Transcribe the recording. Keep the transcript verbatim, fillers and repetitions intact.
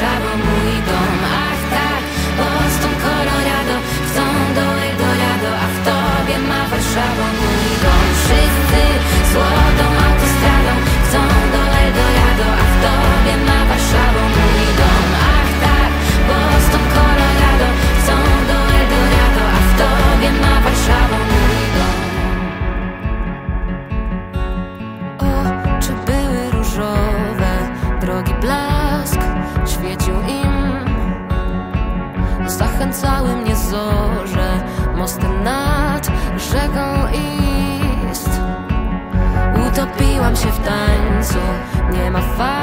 Warszawo mój dom. Ach tak, Boston, Colorado chcą do Eldorado, a w tobie ma Warszawo mój dom. Wszyscy złotą autostradą chcą do Eldorado, a w tobie ma Warszawo mój dom. Ach tak, Boston, Colorado chcą do Eldorado, a w tobie ma Warszawo mój dom. Oczy były różowe, drogi blask świecił im, zachęcały mnie zorze, mosty nad rzeką Ist. Utopiłam się w tańcu, nie ma fal.